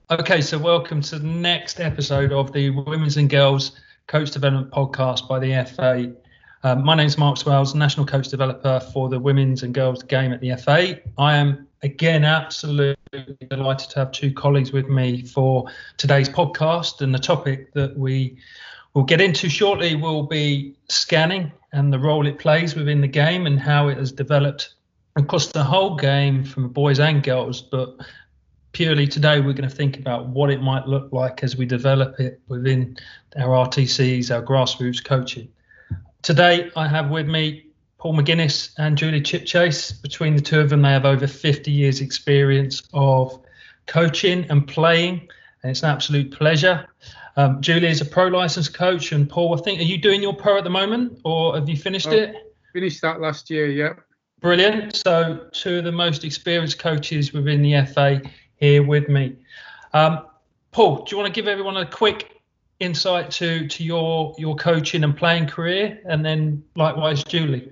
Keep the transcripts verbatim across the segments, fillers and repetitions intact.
Okay, so welcome to the next episode of the Women's and Girls Coach Development Podcast by the F A. Um, my name is Mark Swells, National Coach Developer for the Women's and Girls game at the F A. I am, again, absolutely delighted to have two colleagues with me for today's podcast, and the topic that we will get into shortly will be scanning and the role it plays within the game and how it has developed across the whole game from boys and girls, but purely today we're going to think about what it might look like as we develop it within our R T Cs, our grassroots coaching. Today I have with me Paul McGuinness and Julie Chipchase. Between the two of them, they have over fifty years experience of coaching and playing, and it's an absolute pleasure. Um, Julie is a pro licensed coach, and Paul, I think, are you doing your pro at the moment, or have you finished oh, it? Finished that last year, yeah. Brilliant. So two of the most experienced coaches within the F A here with me. Um, Paul, do you want to give everyone a quick insight to to your your coaching and playing career, and then likewise Julie?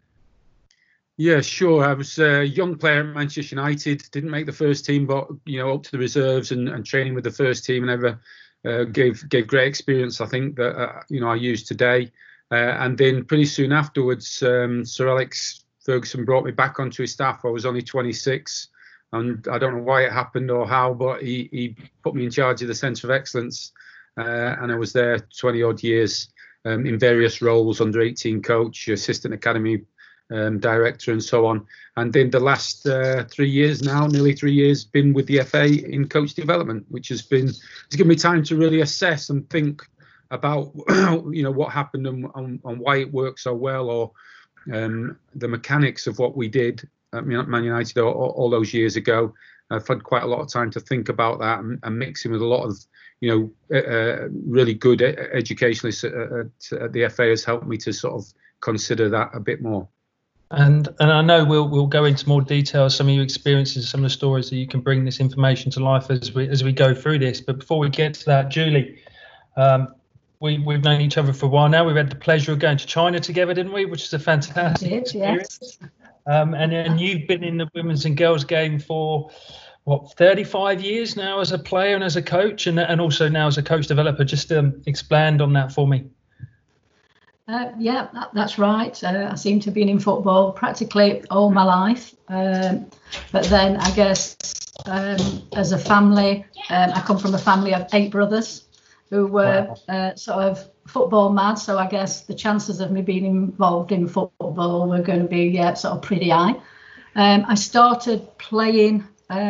Yeah, sure. I was a young player at Manchester United, didn't make the first team, but you know, up to the reserves and, and training with the first team, and ever uh, gave gave great experience, I think, that uh, you know I use today. Uh, and then pretty soon afterwards, um, Sir Alex Ferguson brought me back onto his staff. I was only twenty-six. And I don't know why it happened or how, but he, he put me in charge of the Centre of Excellence. Uh, and I was there twenty odd years um, in various roles, under eighteen coach, assistant academy um, director, and so on. And then the last uh, three years now, nearly three years, been with the F A in coach development, which has been, it's given me time to really assess and think about, you know, what happened and, and, and why it worked so well, or um, the mechanics of what we did at Man United all, all those years ago. I've had quite a lot of time to think about that, and, and mixing with a lot of, you know, uh, really good educationalists at, at the F A has helped me to sort of consider that a bit more. And and I know we'll we'll go into more detail, some of your experiences, some of the stories that you can bring this information to life as we as we go through this. But before we get to that, Julie, um, we we've known each other for a while now. We've had the pleasure of going to China together, didn't we? Which is a fantastic did, experience. Yes. Um, and and you've been in the women's and girls game for what thirty-five years now as a player and as a coach, and and also now as a coach developer. Just um, expand on that for me. Uh, yeah, that, that's right. Uh, I seem to have been in football practically all my life. Um, but then I guess um, as a family, um, I come from a family of eight brothers who were wow. uh, sort of football mad. So I guess the chances of me being involved in football were going to be yeah, sort of pretty high. Um, I started playing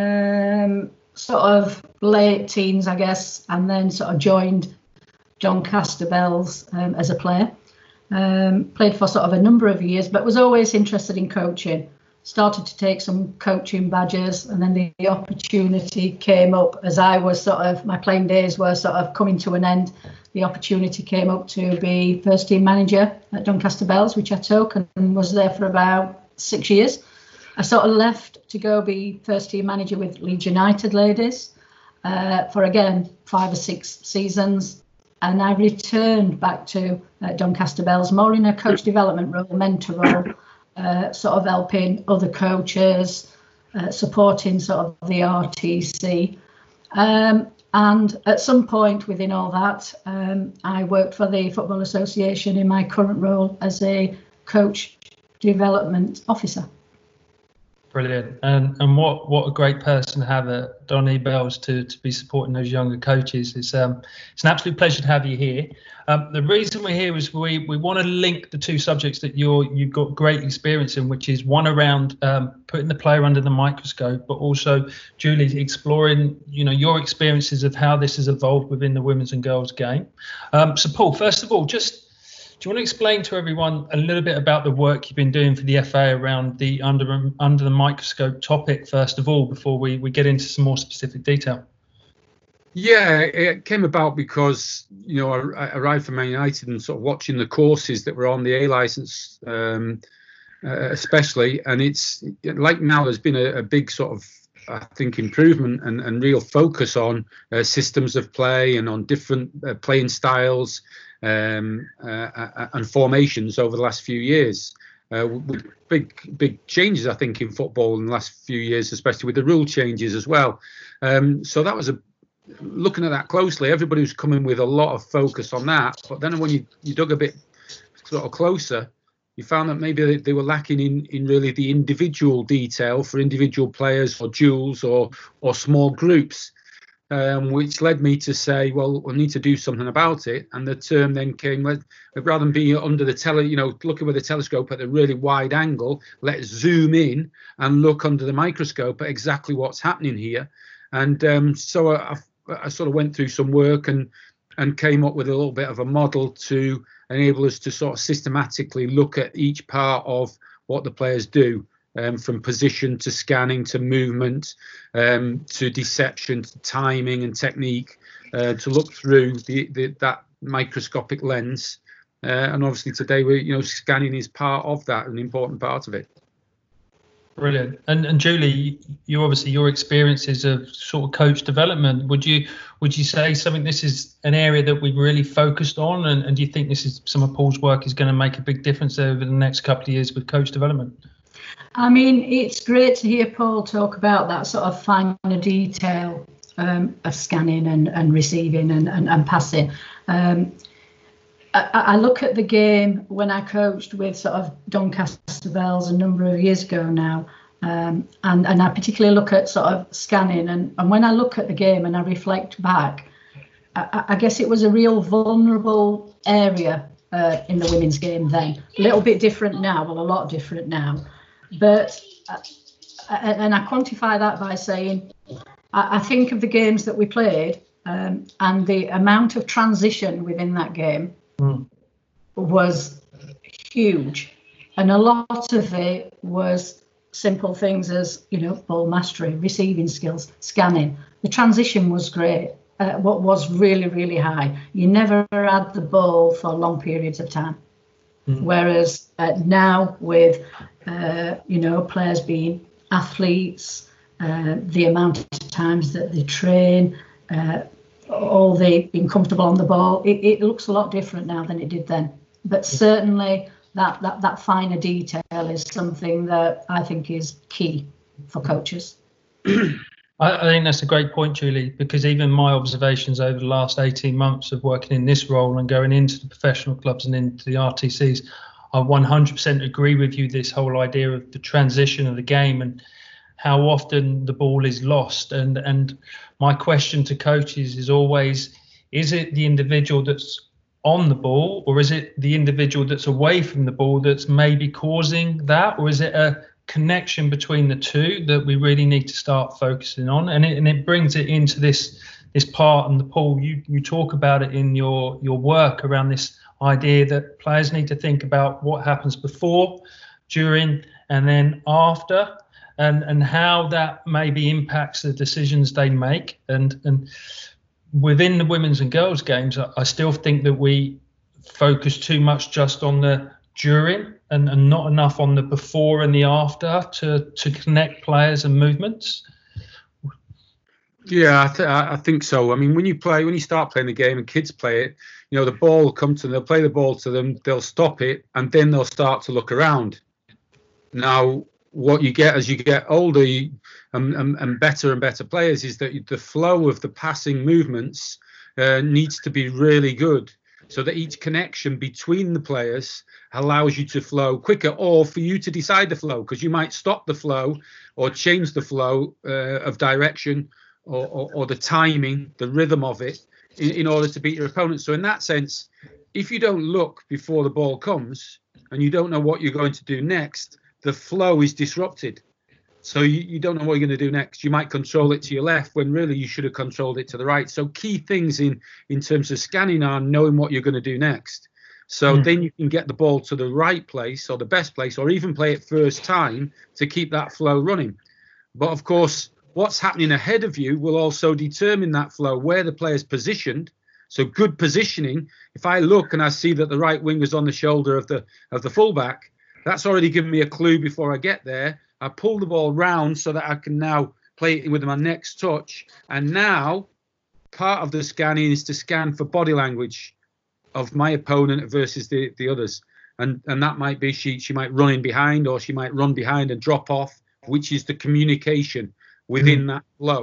um, sort of late teens, I guess, and then sort of joined Doncaster Belles um, as a player. Um, played for sort of a number of years, but was always interested in coaching. Started to take some coaching badges, and then the, the opportunity came up as I was sort of, my playing days were sort of coming to an end. The opportunity came up to be first team manager at Doncaster Belles, which I took and was there for about six years. I sort of left to go be first team manager with Leeds United ladies uh, for again five or six seasons. And I returned back to uh, Doncaster Belles, more in a coach development role, mentor role, uh, sort of helping other coaches, uh, supporting sort of the R T C. Um, and at some point within all that, um, I worked for the Football Association in my current role as a coach development officer. Brilliant. And and what, what a great person to have at Donny Belles to, to be supporting those younger coaches. It's um it's an absolute pleasure to have you here. Um, the reason we're here is we, we want to link the two subjects that you're you've got great experience in, which is one around um, putting the player under the microscope, but also Julie exploring you know your experiences of how this has evolved within the women's and girls game. Um, so Paul, first of all, just do you want to explain to everyone a little bit about the work you've been doing for the F A around the under under the microscope topic, first of all, before we, we get into some more specific detail? Yeah, it came about because, you know, I, I arrived from Man United and sort of watching the courses that were on the A licence, um, uh, especially. And it's like now there's been a, a big sort of, I think, improvement and, and real focus on uh, systems of play and on different uh, playing styles um, uh, and formations over the last few years. Uh, with big, big changes, I think, in football in the last few years, especially with the rule changes as well. Um, so that was a looking at that closely, everybody was coming with a lot of focus on that. But then when you, you dug a bit sort of closer, you found that maybe they, they were lacking in, in really the individual detail for individual players or duels or or small groups, um, which led me to say, well, we'll need to do something about it. And the term then came, let, rather than being under the tele, you know, looking with a telescope at a really wide angle, let's zoom in and look under the microscope at exactly what's happening here. And um, so I, I sort of went through some work and and came up with a little bit of a model to enable us to sort of systematically look at each part of what the players do, um, from position to scanning to movement, um, to deception, to timing and technique, uh, to look through the, the that microscopic lens. Uh, and obviously today, we you know, scanning is part of that, an important part of it. Brilliant. And and Julie, you obviously your experiences of sort of coach development. Would you would you say something? This is an area that we've really focused on, and, and do you think this is some of Paul's work is going to make a big difference over the next couple of years with coach development? I mean, it's great to hear Paul talk about that sort of finer detail um, of scanning and, and receiving and, and, and passing. Um, I, I look at the game when I coached with sort of Doncaster Belles a number of years ago now, um, and, and I particularly look at sort of scanning. And, and when I look at the game and I reflect back, I, I guess it was a real vulnerable area uh, in the women's game then. A little bit different now, well, a lot different now. But, uh, and I quantify that by saying, I, I think of the games that we played um, and the amount of transition within that game mm. was huge. And a lot of it was simple things as, you know, ball mastery, receiving skills, scanning. The transition was great. Uh, what was really, really high. You never had the ball for long periods of time. Mm. Whereas uh, now with, uh, you know, players being athletes, uh, the amount of times that they train, uh, all they being comfortable on the ball, it, it looks a lot different now than it did then. But certainly that, that, that finer detail is something that I think is key for coaches. I think that's a great point, Julie, because even my observations over the last eighteen months of working in this role and going into the professional clubs and into the R T Cs, I one hundred percent agree with you, this whole idea of the transition of the game and how often the ball is lost. And, and my question to coaches is always, is it the individual that's on the ball, or is it the individual that's away from the ball that's maybe causing that, or is it a connection between the two that we really need to start focusing on? And it, and it brings it into this this part, and the Paul, you you talk about it in your your work around this idea that players need to think about what happens before, during, and then after, and and how that maybe impacts the decisions they make. And and within the women's and girls games, I, I still think that we focus too much just on the during and, and not enough on the before and the after to to connect players and movements. Yeah, I, th- I think so. I mean, when you play, when you start playing the game and kids play it, you know, the ball will come to them, they'll play the ball to them, they'll stop it, and then they'll start to look around. Now, what you get as you get older you, and, and, and better and better players is that the flow of the passing movements uh, needs to be really good, so that each connection between the players allows you to flow quicker, or for you to decide the flow, because you might stop the flow or change the flow uh, of direction or, or, or the timing, the rhythm of it in, in order to beat your opponent. So in that sense, if you don't look before the ball comes and you don't know what you're going to do next, the flow is disrupted. So you, you don't know what you're going to do next. You might control it to your left when really you should have controlled it to the right. So key things in, in terms of scanning are knowing what you're going to do next. So mm. then you can get the ball to the right place or the best place, or even play it first time to keep that flow running. But of course, what's happening ahead of you will also determine that flow, where the player's positioned. So good positioning. If I look and I see that the right wing is on the shoulder of the of the fullback, that's already given me a clue before I get there. I pull the ball round so that I can now play it with my next touch. And now part of the scanning is to scan for body language of my opponent versus the, the others. And and that might be she she might run in behind, or she might run behind and drop off, which is the communication within mm. that flow.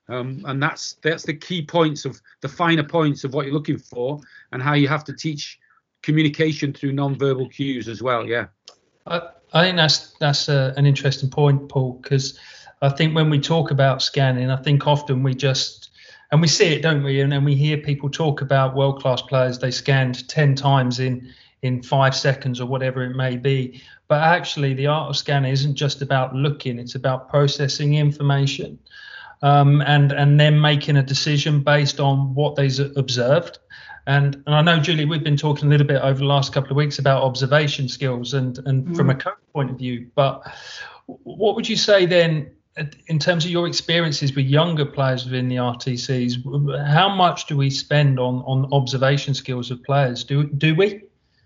Um, and that's that's the key points of the finer points of what you're looking for, and how you have to teach communication through non-verbal cues as well. Yeah, I, I think that's that's a, an interesting point, Paul, because I think when we talk about scanning, I think often we just, and we see it, don't we? And then we hear people talk about world-class players, they scanned ten times in in five seconds or whatever it may be. But actually, the art of scanning isn't just about looking, it's about processing information. Um, and and then making a decision based on what they've observed. And, and I know, Julie, we've been talking a little bit over the last couple of weeks about observation skills and, and mm. from a coach point of view. But what would you say then, in terms of your experiences with younger players within the R T Cs, how much do we spend on, on observation skills of players? Do, do we?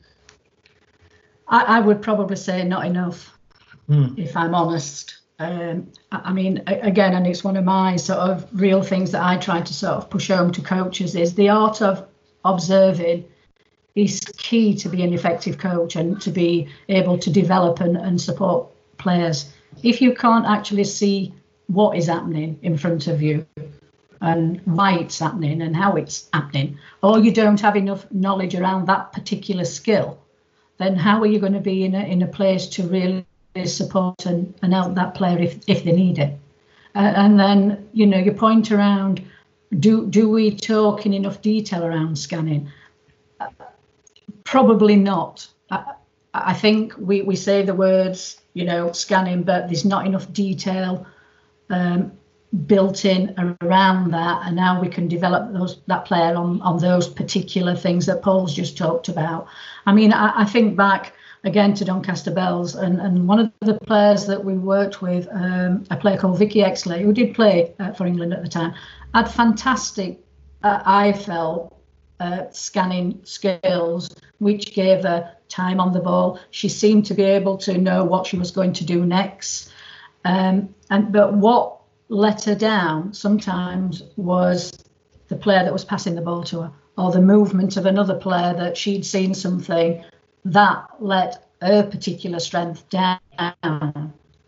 I, I would probably say not enough, mm. if I'm honest. Um, I mean, again, and it's one of my sort of real things that I try to sort of push home to coaches, is the art of observing is key to be an effective coach and to be able to develop and, and support players. If you can't actually see what is happening in front of you and why it's happening and how it's happening, or you don't have enough knowledge around that particular skill, then how are you going to be in a, in a place to really support and, and help that player if, if they need it? Uh, and then, you know, your point around, do do we talk in enough detail around scanning? Uh, probably not. I, I think we, we say the words, you know, scanning, but there's not enough detail um, built in around that, and now we can develop those that player on, on those particular things that Paul's just talked about. I mean, I, I think back again to Doncaster Bells, and, and one of the players that we worked with, um, a player called Vicky Exley, who did play uh, for England at the time, had fantastic, uh, I felt, uh, scanning skills, which gave her time on the ball. She seemed to be able to know what she was going to do next. Um, and but what let her down sometimes was the player that was passing the ball to her, or the movement of another player that she'd seen something that let her particular strength down. Mm.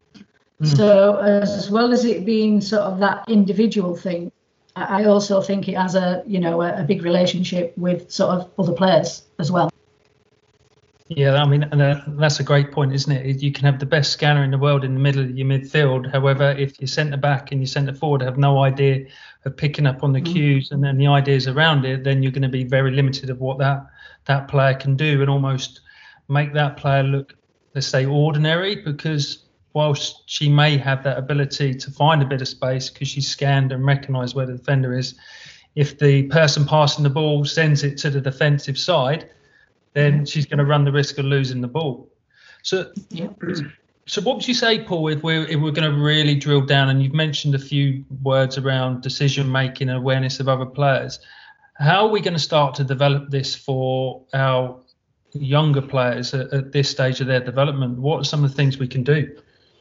So as well as it being sort of that individual thing, I also think it has a, you know, a, a big relationship with sort of other players as well. Yeah, I mean, and uh, that's a great point, isn't it? You can have the best scanner in the world in the middle of your midfield. However, if your centre back and your centre forward have no idea of picking up on the mm. cues and then the ideas around it, then you're going to be very limited of what that that player can do, and almost make that player look, let's say, ordinary, because whilst she may have that ability to find a bit of space because she's scanned and recognised where the defender is, if the person passing the ball sends it to the defensive side, then she's going to run the risk of losing the ball. So, yeah. so what would you say, Paul, if we're, if we're going to really drill down, and you've mentioned a few words around decision-making and awareness of other players, how are we going to start to develop this for our younger players at, at this stage of their development? What are some of the things we can do?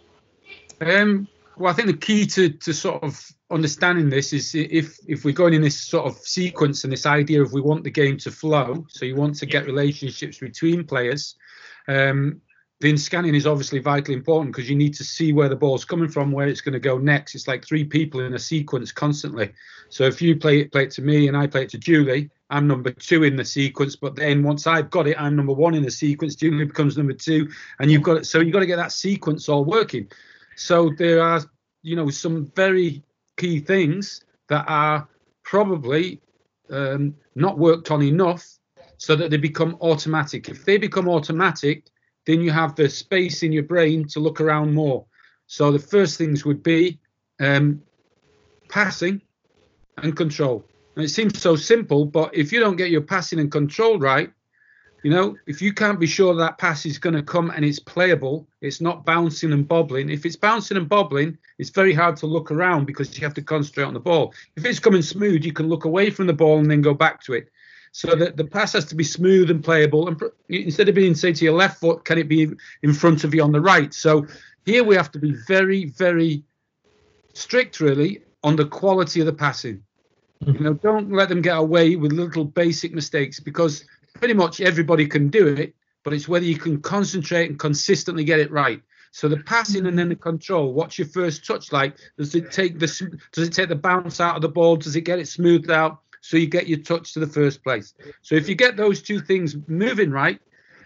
Um, well, I think the key to, to sort of understanding this is if if we're going in this sort of sequence and this idea of we want the game to flow, so you want to get relationships between players, um, then scanning is obviously vitally important, because you need to see where the ball's coming from, where it's going to go next. It's like three people in a sequence constantly. So if you play it, play it to me and I play it to Julie, I'm number two in the sequence. But then once I've got it, I'm number one in the sequence. Julie becomes number two, and you've got it. So you've got to get that sequence all working. So there are, you know, some very key things that are probably um, not worked on enough so that they become automatic. If they become automatic, then you have the space in your brain to look around more. So the first things would be um, passing and control. And it seems so simple, but if you don't get your passing and control right, you know, if you can't be sure that pass is going to come and it's playable, it's not bouncing and bobbling. If it's bouncing and bobbling, it's very hard to look around because you have to concentrate on the ball. If it's coming smooth, you can look away from the ball and then go back to it. So that the pass has to be smooth and playable. And instead of being, say, to your left foot, can it be in front of you on the right? So here we have to be very, very strict, really, on the quality of the passing. You know, don't let them get away with little basic mistakes, because pretty much everybody can do it, but it's whether you can concentrate and consistently get it right. So the passing and then the control. What's your first touch like? Does it take the does it take the bounce out of the ball? Does it get it smoothed out so you get your touch to the first place? So if you get those two things moving right,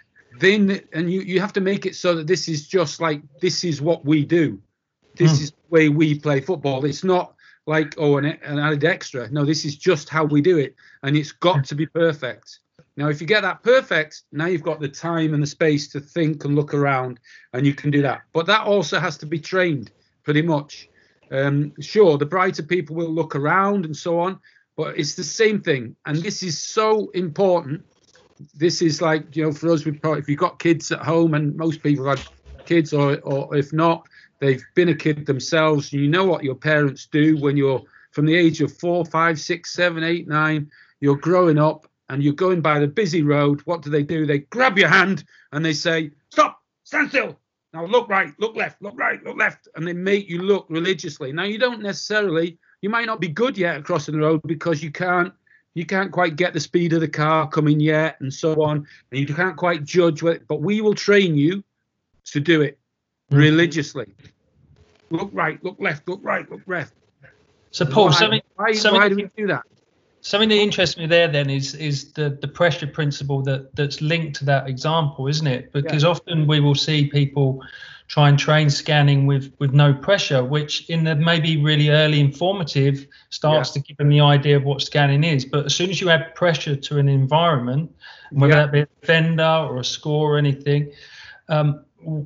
then and you you have to make it so that this is just like this is what we do. This mm. is the way we play football. It's not like oh an, an added extra. No, this is just how we do it, and it's got to be perfect. Now, if you get that perfect, now you've got the time and the space to think and look around, and you can do that. But that also has to be trained pretty much. Um, sure, the brighter people will look around and so on, but it's the same thing. And this is so important. This is like, you know, for us, we probably, if you've got kids at home, and most people have kids, or, or if not, they've been a kid themselves. You know what your parents do when you're from the age of four, five, six, seven, eight, nine, you're growing up. And you're going by the busy road. What do they do? They grab your hand and they say, stop, stand still. Now look right, look left, look right, look left. And they make you look religiously. Now you don't necessarily, you might not be good yet at crossing the road because you can't, you can't quite get the speed of the car coming yet and so on. And you can't quite judge what, but we will train you to do it religiously. Look right, look left, look right, look left. So Paul, why, something, why, something, why do we do that? Something that interests me there then is is the, the pressure principle that, that's linked to that example, isn't it? Because yeah. often we will see people try and train scanning with, with no pressure, which in the maybe really early informative starts yeah. to give them the idea of what scanning is. But as soon as you add pressure to an environment, whether yeah. that be a defender or a score or anything, um,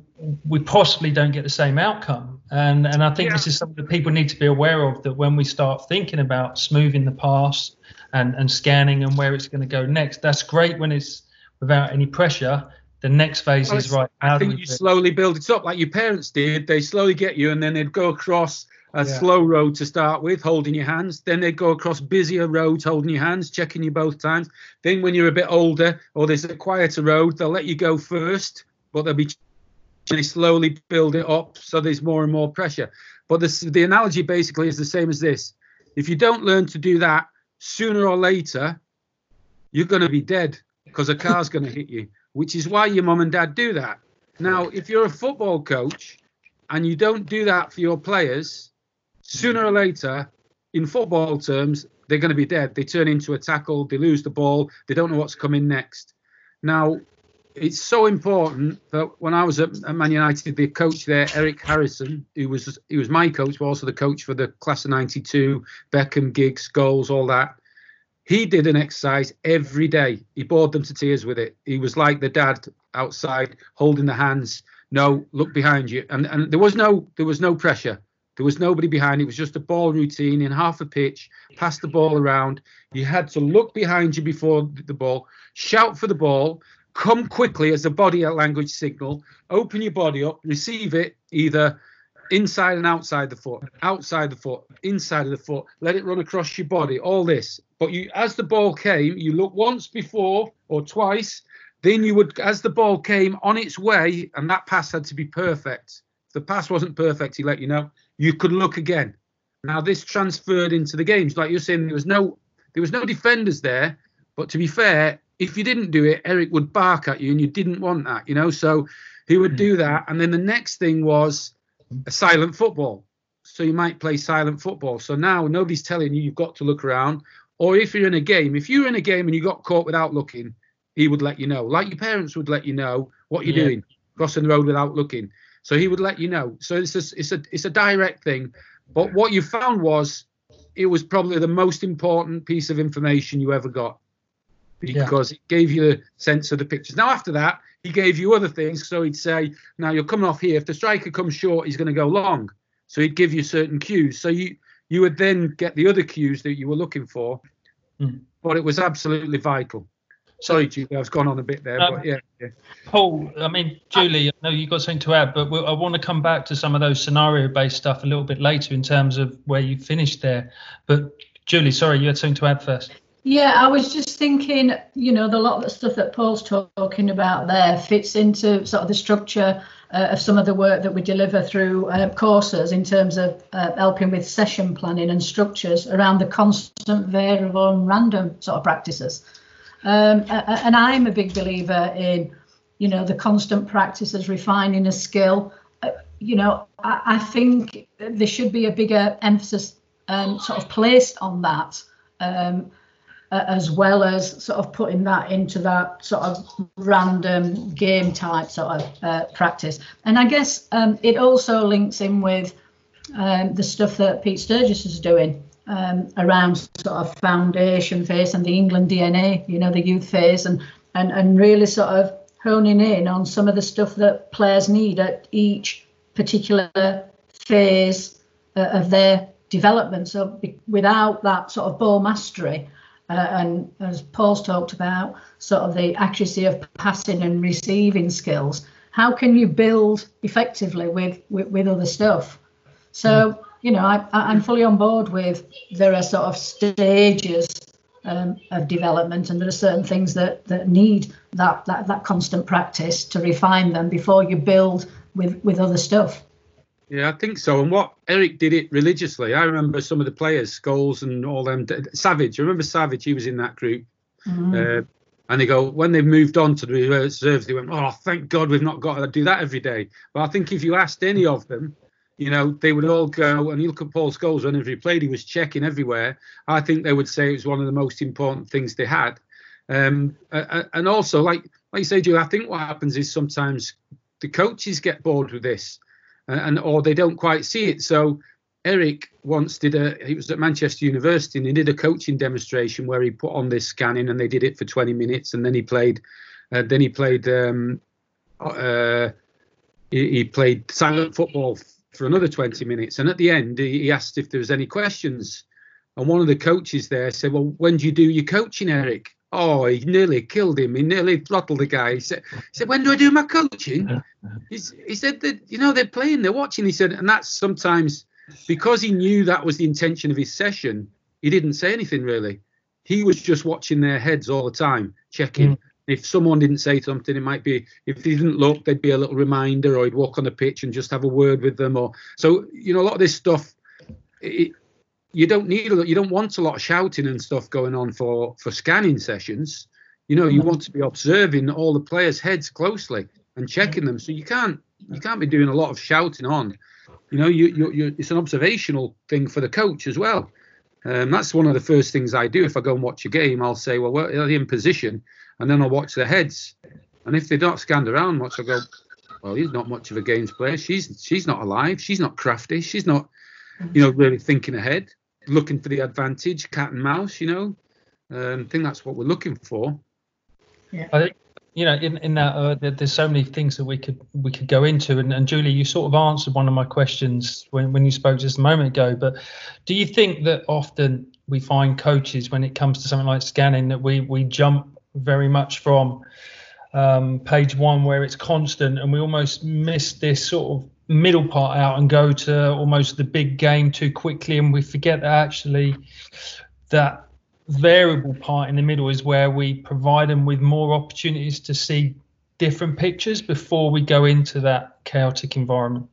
we possibly don't get the same outcome. And and I think yeah. this is something that people need to be aware of, that when we start thinking about smoothing the pass and, and scanning and where it's going to go next, that's great when it's without any pressure. The next phase well, is right. I think you slowly build it up like your parents did. They slowly get you, and then they'd go across a yeah. slow road to start with, holding your hands. Then they'd go across busier roads, holding your hands, checking you both times. Then when you're a bit older or there's a quieter road, they'll let you go first, but they'll be they slowly build it up so there's more and more pressure. But this, the analogy basically is the same as this. If you don't learn to do that, sooner or later, you're going to be dead because a car's going to hit you, which is why your mum and dad do that. Now, if you're a football coach and you don't do that for your players, sooner or later, in football terms, they're going to be dead. They turn into a tackle, they lose the ball, they don't know what's coming next. Now, it's so important that when I was at Man United, the coach there, Eric Harrison, who was he was my coach, but also the coach for the class of ninety-two, Beckham, Giggs, goals, all that. He did an exercise every day. He bored them to tears with it. He was like the dad outside, holding the hands. No, look behind you. And and there was no there was no pressure. There was nobody behind. It was just a ball routine in half a pitch, pass the ball around. You had to look behind you before the ball, shout for the ball, come quickly as a body language signal, open your body up, receive it either inside and outside the foot, outside the foot, inside of the foot, let it run across your body, all this. But you, as the ball came, you look once before or twice, then you would, as the ball came on its way, and that pass had to be perfect. If the pass wasn't perfect, he let you know, you could look again. Now this transferred into the games. Like you're saying, there was no, there was no defenders there, but to be fair, if you didn't do it, Eric would bark at you, and you didn't want that, you know. So he would do that, and then the next thing was a silent football. So you might play silent football. So now nobody's telling you you've got to look around. Or if you're in a game, if you're in a game and you got caught without looking, he would let you know. Like your parents would let you know what you're yeah. doing, crossing the road without looking. So he would let you know. So it's a, it's a it's a direct thing. But what you found was it was probably the most important piece of information you ever got, because yeah. it gave you a sense of the pictures. Now, after that, he gave you other things. So he'd say, now you're coming off here. If the striker comes short, he's going to go long. So he'd give you certain cues. So you, you would then get the other cues that you were looking for. Mm. But it was absolutely vital. Sorry, Julie, I've gone on a bit there. Um, but yeah, yeah. Paul, I mean, Julie, I know you've got something to add, but we'll, I want to come back to some of those scenario-based stuff a little bit later in terms of where you finished there. But Julie, sorry, you had something to add first. Yeah, I was just thinking, you know, the lot of the stuff that Paul's talking about there fits into sort of the structure uh, of some of the work that we deliver through uh, courses in terms of uh, helping with session planning and structures around the constant, variable and random sort of practices. Um, and I'm a big believer in, you know, the constant practices, refining a skill. you know, I, I think there should be a bigger emphasis um, sort of placed on that, um, uh, as well as sort of putting that into that sort of random game type sort of uh, practice. And I guess um, it also links in with um, the stuff that Pete Sturgis is doing um, around sort of foundation phase and the England D N A, you know, the youth phase, and and and really sort of honing in on some of the stuff that players need at each particular phase uh, of their development. So be, without that sort of ball mastery, uh, and as Paul's talked about, sort of the accuracy of passing and receiving skills, how can you build effectively with, with, with other stuff? So, you know, I, I'm fully on board with there are sort of stages um, of development, and there are certain things that, that need that, that, that constant practice to refine them before you build with, with other stuff. Yeah, I think so. And what Eric did it religiously. I remember some of the players, Scholes and all them. Savage, I remember Savage, he was in that group. Mm. Uh, and they go, when they've moved on to the reserves, they went, oh, thank God we've not got to do that every day. But I think if you asked any of them, you know, they would all go, and you look at Paul Scholes, whenever he played, he was checking everywhere. I think they would say it was one of the most important things they had. Um, uh, and also, like like you say, Joe, I think what happens is sometimes the coaches get bored with this, and, and or they don't quite see it. So Eric once did a, he was at Manchester University, and he did a coaching demonstration where he put on this scanning, and they did it for twenty minutes, and then he played, uh, then he played, um, uh, he, he played silent football for another twenty minutes, and at the end he, he asked if there was any questions, and one of the coaches there said, well, when do you do your coaching, Eric? Oh, he nearly killed him. He nearly throttled the guy. He said, he said, when do I do my coaching? He's, he said that, you know, they're playing, they're watching. He said, and that's sometimes because he knew that was the intention of his session, he didn't say anything really. He was just watching their heads all the time, checking. Mm. If someone didn't say something, it might be, if he didn't look, there'd be a little reminder, or he'd walk on the pitch and just have a word with them. Or so, you know, a lot of this stuff, it, you don't need, you don't want a lot of shouting and stuff going on for, for scanning sessions. You know, you want to be observing all the players' heads closely and checking them. So you can't, you can't be doing a lot of shouting on. You know, you, you, you it's an observational thing for the coach as well. Um, that's one of the first things I do if I go and watch a game. I'll say, well, where are they in position? And then I'll watch their heads. And if they're not scanned around much, I'll go, well, he's not much of a games player. She's she's not alive. She's not crafty. She's not, you know, really thinking ahead, looking for the advantage, cat and mouse, you know. Um, I think that's what we're looking for. Yeah. I think, you know, in, in that, uh, there's so many things that we could we could go into. And, and Julie, you sort of answered one of my questions when, when you spoke just a moment ago. But do you think that often we find coaches, when it comes to something like scanning, that we, we jump very much from um, page one where it's constant, and we almost miss this sort of middle part out and go to almost the big game too quickly, and we forget that actually that variable part in the middle is where we provide them with more opportunities to see different pictures before we go into that chaotic environment?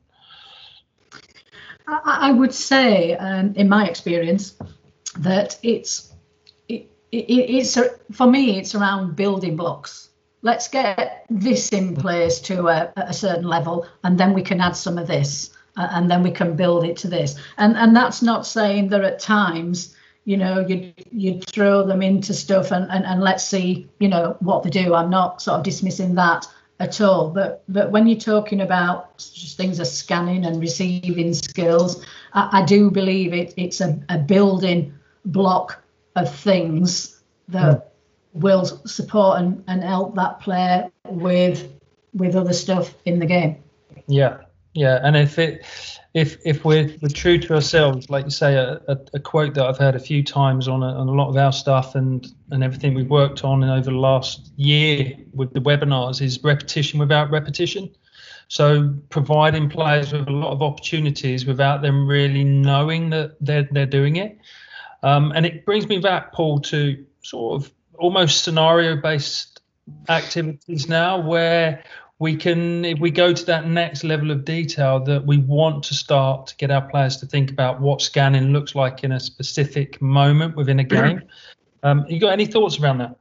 I, I would say, um, in my experience, that it's it, it, it's a, for me it's around building blocks. Let's get this in place to a, a certain level, and then we can add some of this, uh, and then we can build it to this. And and that's not saying that at times, you know, you you throw them into stuff and, and, and let's see, you know, what they do. I'm not sort of dismissing that at all. But but when you're talking about just things as scanning and receiving skills, I, I do believe it it's a, a building block of things that mm. will support and, and help that player with with other stuff in the game. Yeah, yeah, and if it if if we're, we're true to ourselves, like you say, a, a, a quote that I've heard a few times on a, on a lot of our stuff and and everything we've worked on over the last year with the webinars is repetition without repetition. So providing players with a lot of opportunities without them really knowing that they're they're doing it. Um, and it brings me back, Paul, to sort of almost scenario-based activities now, where we can, if we go to that next level of detail, that we want to start to get our players to think about what scanning looks like in a specific moment within a game. Um, you got any thoughts around that?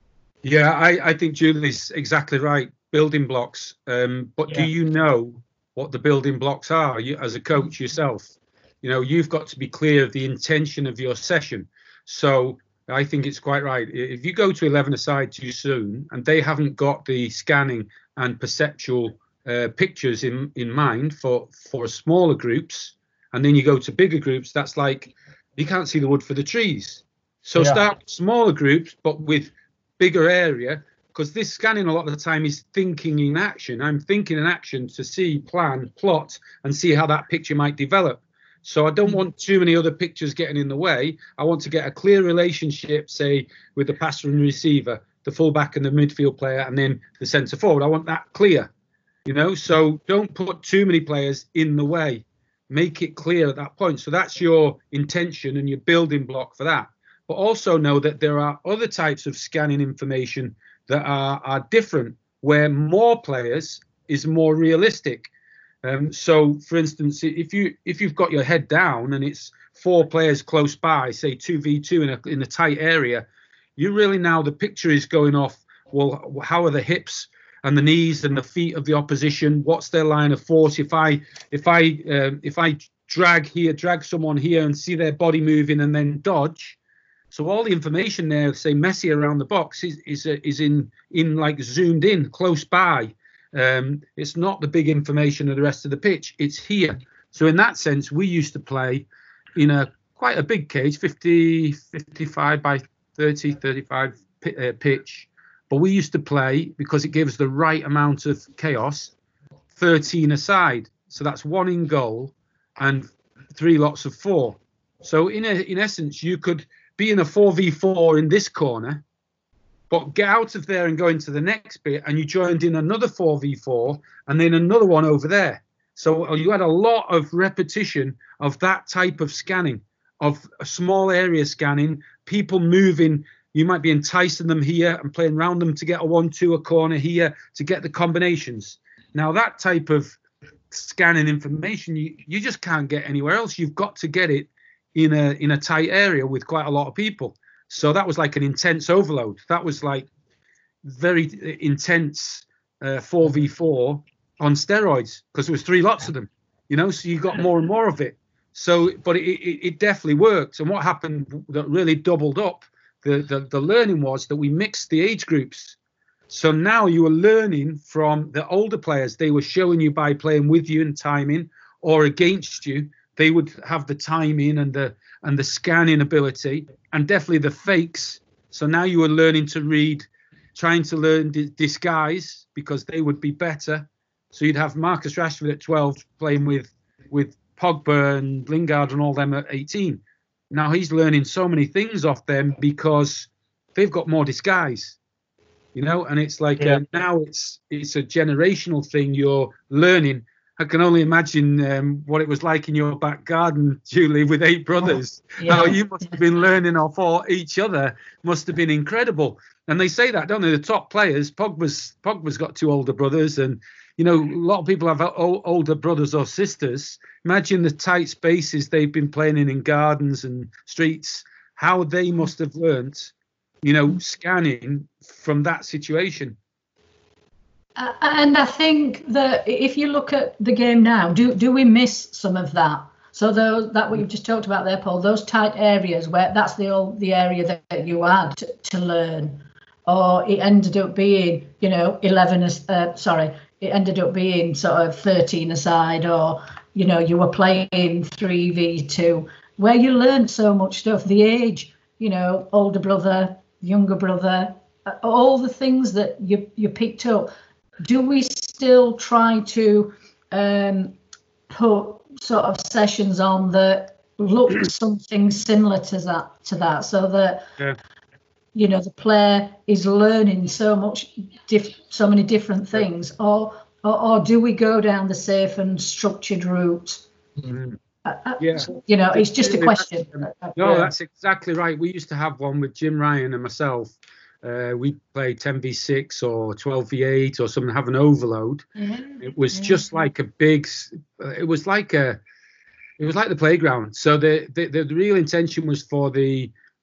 Yeah, I, I think Julie's exactly right. Building blocks. Um, but yeah. do you know what the building blocks are. You, as a coach yourself, you know, you've got to be clear of the intention of your session. So I think it's quite right. If you go to eleven-a-side too soon and they haven't got the scanning and perceptual uh, pictures in, in mind for, for smaller groups, and then you go to bigger groups, that's like you can't see the wood for the trees. So yeah. Start with smaller groups, but with bigger area, because this scanning a lot of the time is thinking in action. I'm thinking in action to see, plan, plot, and see how that picture might develop. So I don't want too many other pictures getting in the way. I want to get a clear relationship, say, with the passer and receiver, the fullback and the midfield player, and then the centre forward. I want that clear, you know. So don't put too many players in the way. Make it clear at that point. So that's your intention and your building block for that. But also know that there are other types of scanning information that are, are different, where more players is more realistic. Um, so, for instance, if you if you've got your head down and it's four players close by, say two v two in a in a tight area, you really now the picture is going off. Well, how are the hips and the knees and the feet of the opposition? What's their line of force? If I if I um, if I drag here, drag someone here, and see their body moving and then dodge. So all the information there, say Messi around the box, is is uh, is in in like zoomed in, close by. Um, it's not the big information of the rest of the pitch. It's here. So in that sense, we used to play in a quite a big cage, fifty, fifty-five by thirty, thirty-five uh, pitch. But we used to play, because it gives the right amount of chaos, thirteen aside. So that's one in goal and three lots of four. So in a, in essence, you could be in a four v four in this corner, but get out of there and go into the next bit, and you joined in another four v four and then another one over there. So you had a lot of repetition of that type of scanning, of a small area scanning, people moving. You might be enticing them here and playing around them to get a one two, a corner here, to get the combinations. Now, that type of scanning information, you, you just can't get anywhere else. You've got to get it in a in a tight area with quite a lot of people. So that was like an intense overload. That was like very intense uh, four v four on steroids, because there was three lots of them, you know, so you got more and more of it. So, but it, it, it definitely worked. And what happened that really doubled up the, the, the learning was that we mixed the age groups. So now you were learning from the older players. They were showing you by playing with you and timing, or against you. They would have the timing and the and the scanning ability, and definitely the fakes. So now you were learning to read, trying to learn di- disguise, because they would be better. So you'd have Marcus Rashford at twelve playing with with Pogba and Lingard and all them at eighteen. Now he's learning so many things off them because they've got more disguise, you know. And it's like yeah. uh, now it's it's a generational thing. You're learning. I can only imagine um, what it was like in your back garden, Julie, with eight brothers. Oh, yeah. How you must have been learning off all each other. Must have been incredible. And they say that, don't they? The top players, Pogba's Pogba's got two older brothers, and you know, a lot of people have o- older brothers or sisters. Imagine the tight spaces they've been playing in in gardens and streets. How they must have learnt, you know, scanning from that situation. Uh, and I think that if you look at the game now, do do we miss some of that? So those that what you've just talked about there, Paul, those tight areas where that's the old, the area that, that you had to, to learn, or it ended up being, you know, eleven. Uh, sorry, it ended up being sort of thirteen aside, or you know, you were playing three v two, where you learned so much stuff. The age, you know, older brother, younger brother, all the things that you you picked up. Do we still try to um, put sort of sessions on that look something similar to that, to that, so that yeah. you know the player is learning so much, diff- so many different things, or, or or do we go down the safe and structured route? Mm-hmm. Uh, yeah, you know, it's just a question. No, that's exactly right. We used to have one with Jim Ryan and myself. Uh, we played ten v six or twelve v eight or something, have an overload. Yeah. It was yeah. just like a big, it was like a, it was like the playground. So the, the, the real intention was for the,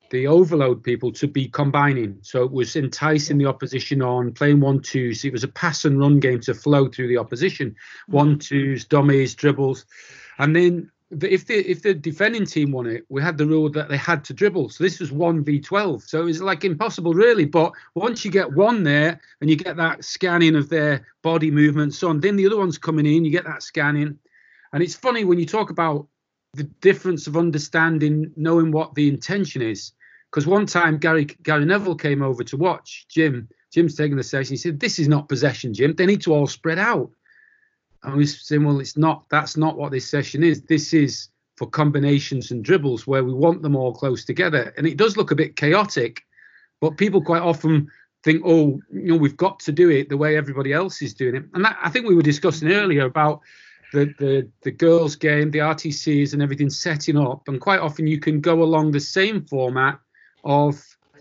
the overload people to be combining. So it was enticing the opposition on, playing one-twos. It was a pass and run game to flow through the opposition. One-twos, dummies, dribbles. And then if the if the defending team won it, we had the rule that they had to dribble. So this was one v twelve. So it was like impossible, really. But once you get one there and you get that scanning of their body movements on, then the other one's coming in, you get that scanning. And it's funny when you talk about the difference of understanding, knowing what the intention is. Because one time Gary Gary Neville came over to watch Jim. Jim's taking the session. He said, "This is not possession, Jim. They need to all spread out." And we saying, "Well, it's not. That's not what this session is. This is for combinations and dribbles where we want them all close together." And it does look a bit chaotic, but people quite often think, "Oh, you know, we've got to do it the way everybody else is doing it." And that, I think we were discussing earlier about the, the the girls' game, the R T Cs, and everything setting up. And quite often you can go along the same format of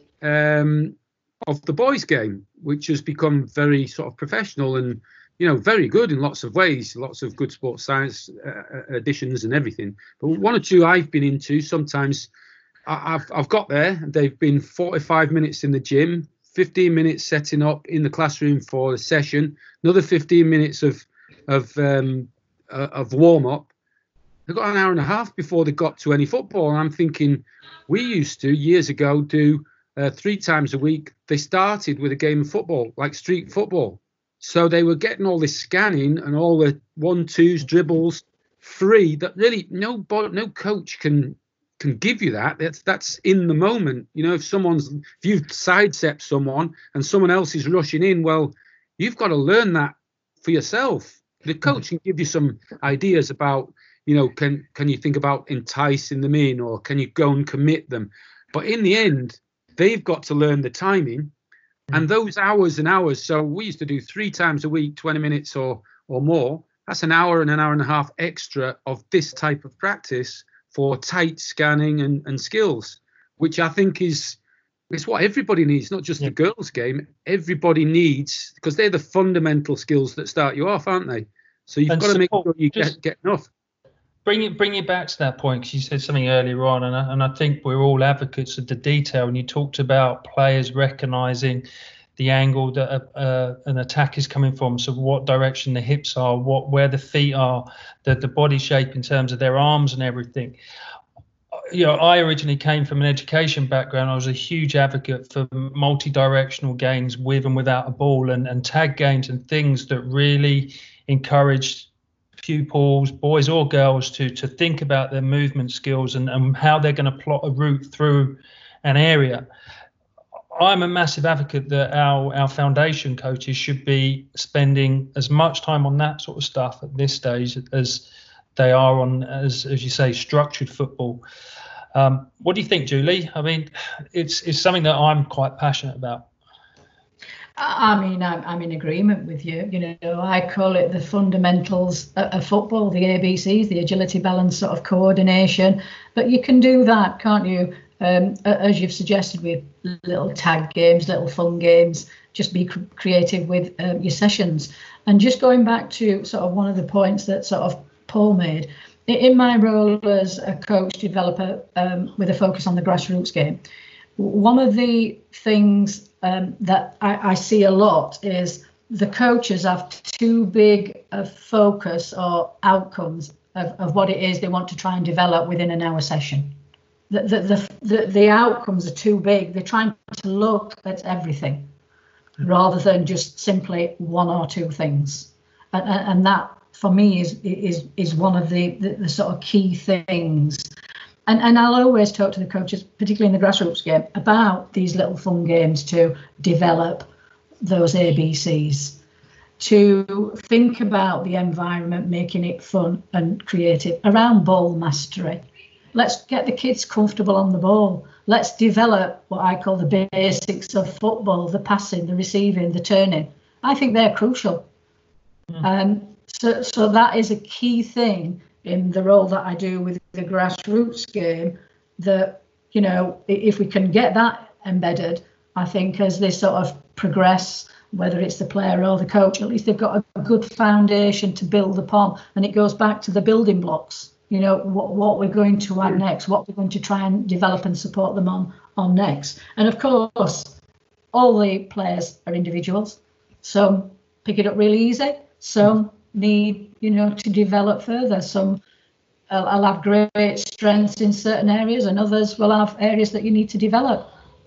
um, of the boys' game, which has become very sort of professional and, you know, very good in lots of ways, lots of good sports science uh, additions and everything. But one or two I've been into, sometimes I, I've I've got there. They've been forty-five minutes in the gym, fifteen minutes setting up in the classroom for the session, another fifteen minutes of of um, uh, of warm up. They've got an hour and a half before they got to any football. And I'm thinking, we used to years ago do uh, three times a week. They started with a game of football, like street football. So they were getting all this scanning and all the one, twos, dribbles free that really no no coach can can give you that. That's that's in the moment. You know, if someone's if you've sidestepped someone and someone else is rushing in, well, you've got to learn that for yourself. The coach can give you some ideas about, you know, can can you think about enticing them in, or can you go and commit them? But in the end, they've got to learn the timing. And those hours and hours, so we used to do three times a week, twenty minutes or or more. That's an hour and an hour and a half extra of this type of practice for tight scanning and, and skills, which I think is is what everybody needs, not just yeah. the girls' game. Everybody needs, because they're the fundamental skills that start you off, aren't they? So you've and got to make sure you get, get enough. Bring it, bring it back to that point, because you said something earlier on, and I, and I think we're all advocates of the detail. And you talked about players recognising the angle that a, uh, an attack is coming from, so what direction the hips are, what where the feet are, the the body shape in terms of their arms and everything. You know, I originally came from an education background. I was a huge advocate for multi-directional games with and without a ball, and, and tag games and things that really encouraged pupils, boys or girls, to to think about their movement skills and, and how they're going to plot a route through an area. I'm a massive advocate that our our foundation coaches should be spending as much time on that sort of stuff at this stage as they are on, as as you say, structured football. Um, what do you think, Julie? I mean, it's it's something that I'm quite passionate about. I mean, I'm, I'm in agreement with you. You know, I call it the fundamentals of football, the A B Cs, the agility, balance, sort of coordination. But you can do that, can't you? Um, as you've suggested, with little tag games, little fun games. Just be cr- creative with um, your sessions. And just going back to sort of one of the points that sort of Paul made, in my role as a coach developer um, with a focus on the grassroots game, one of the things um, that I, I see a lot is the coaches have too big a focus or outcomes of, of what it is they want to try and develop within an hour session. The, the, the, the, the outcomes are too big. They're trying to look at everything rather than just simply one or two things. And, and that, for me, is is is one of the, the, the sort of key things. And and I'll always talk to the coaches, particularly in the grassroots game, about these little fun games to develop those A B Cs, to think about the environment, making it fun and creative around ball mastery. Let's get the kids comfortable on the ball. Let's develop what I call the basics of football, the passing, the receiving, the turning. I think they're crucial. Mm. Um, so, so that is a key thing in the role that I do with the grassroots game, that, you know, if we can get that embedded, I think as they sort of progress, whether it's the player or the coach, at least they've got a good foundation to build upon. And it goes back to the building blocks. You know, what, what we're going to add next, what we're going to try and develop and support them on on next. And of course, all the players are individuals. Some pick it up really easy. Some need, you know, to develop further. Some uh, will have great strengths in certain areas, and others will have areas that you need to develop.